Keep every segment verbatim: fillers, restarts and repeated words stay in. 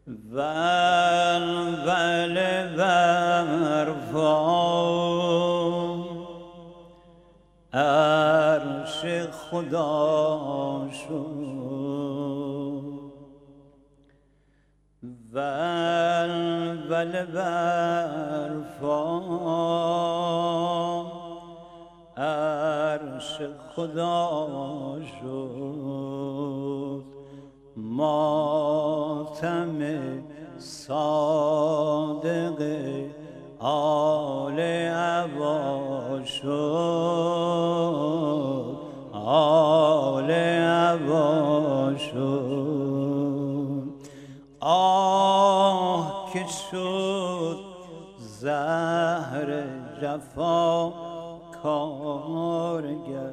ول برفا عرش خدا شد، ول برفا عرش خدا شد، ماتم صادق آل عبا شد، آل عبا شد. آه که شد زهر جفا کارگر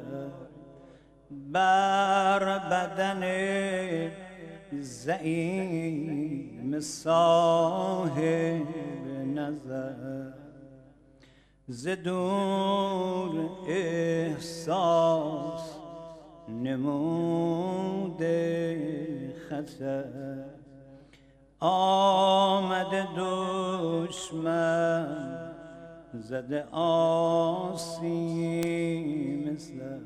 بر بدن زعیم صاحب نظر، ز دور احساس نموده خطر، آمده دشمن زده آسیم سر،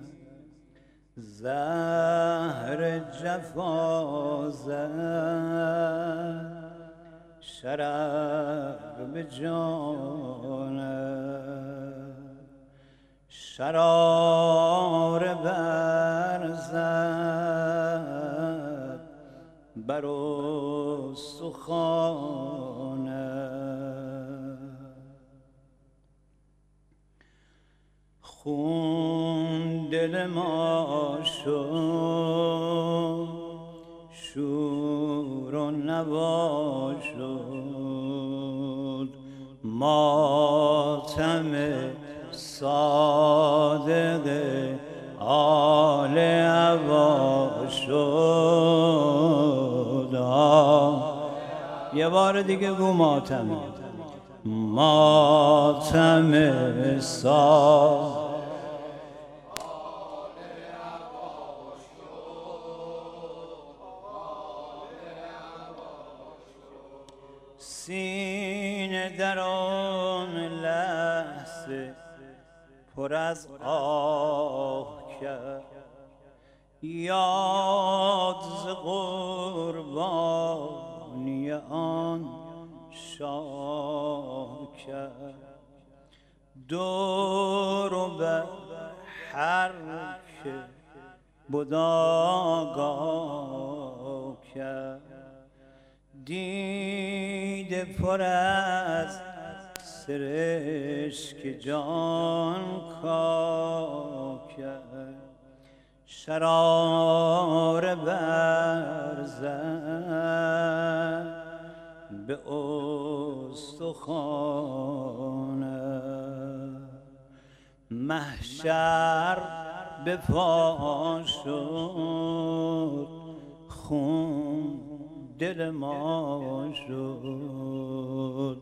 زهر جفا زد شرر به جانم، شرار برزد بر استخوانم، خون دل ما شد، شور و نوا شد، ماتم صادق آل عبا شد. یه بار دیگه گو ماتم، ماتم صادق سینه در آن لحظه پر از آه کرد، یاد ز قربانی آن شاه کرد، دور و بر هر که بود آگاه کرد، دیده پر از سرشک جان کا کرد، شرار برزد به استخوانم، محشر به پا شد، خون دل ما شد،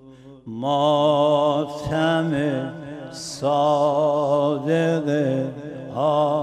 ماتم صادق